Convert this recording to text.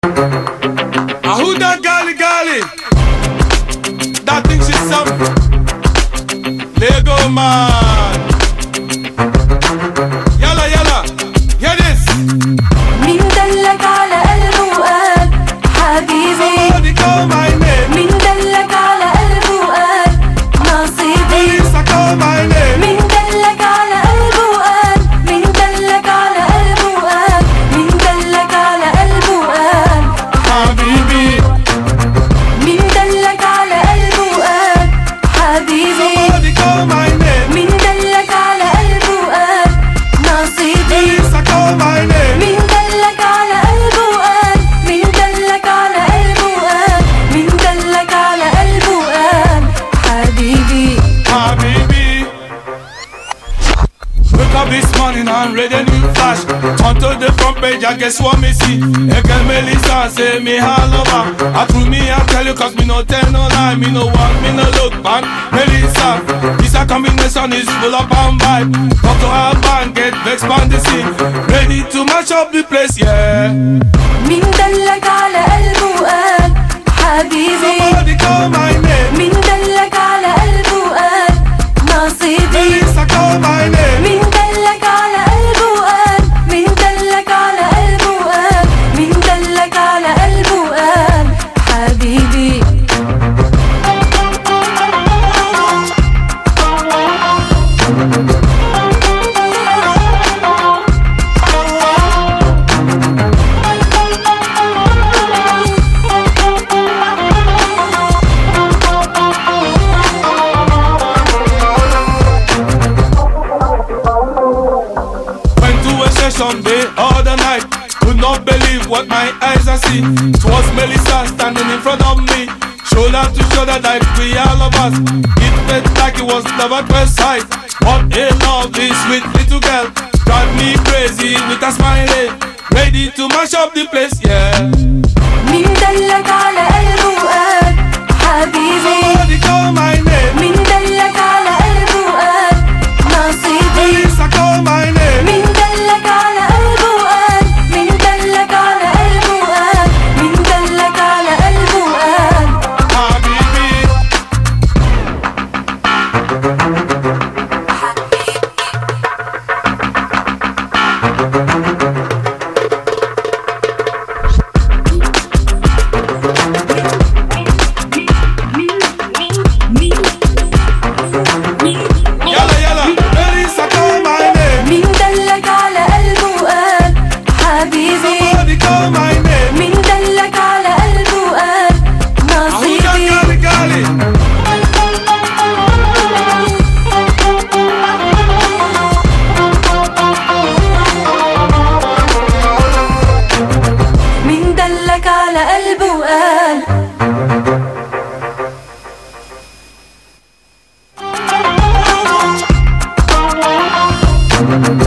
Who that golly golly? That thinks she's something. Lego man. Yalla yalla. Hear this. مين دلك على قلبه وقال حبيبي؟ Somebody call my name. مين دلك على قلبه وقال نصيبي؟ Melissa call my name. مين دلك على قلبه وقال؟ مين دلك على قلبه وقال؟ مين دلك على قلبه وقال حبيبي. مين دلك على قلبه وقال حبيبي؟ Somebody call my name. مين دلك على قلبه وقال نصيبي؟ Melissa call my name. مين دلك على قلبه وقال؟ مين دلك على قلبه وقال؟ مين دلك على قلبه وقال حبيبي؟ Habibi. Wake up this morning and read a new flash. Turn to the front page, I guess what me see. A girl Melissa say me all over. I through me I tell you cause me no tell no lie. Me no walk, me no look back. Melissa, this a combination is full of bomb vibe. Talk to her band, get vexed on the scene. Ready to mash up the place, yeah. مين دلك على قلبه وقال حبيبي؟ Somebody call my name. مين دلك على قلبه وقال نصيبي؟ Melissa call my name. مين دلك على قلبه وقال؟ مين دلك على قلبه وقال؟ مين دلك على قلبه وقال حبيبي؟ Went to a session the other night. Could not believe what my eyes are see. It was Melissa standing in front of me, shoulder to shoulder like we all of us. It felt like it was love at first sight. What a lovely sweet little girl, drive me crazy with a smile, ready to mash up the place, yeah. مين دلك على قلبه وقال حبيبي؟ Somebody call my name. مين دلك على قلبه وقال نصيبي؟ Melissa call my name. مين دلك على قلبه وقال؟ مين دلك على قلبه وقال؟ مين دلك على قلبه وقال Habibi. Yalla yalla. Melissa call my name. مين دلك على قلبه وقال حبيبي؟ Somebody call my name. مين دلك على قلبه وقال Who that نصيبي؟ golly golly? مين دلك على قلبه وقال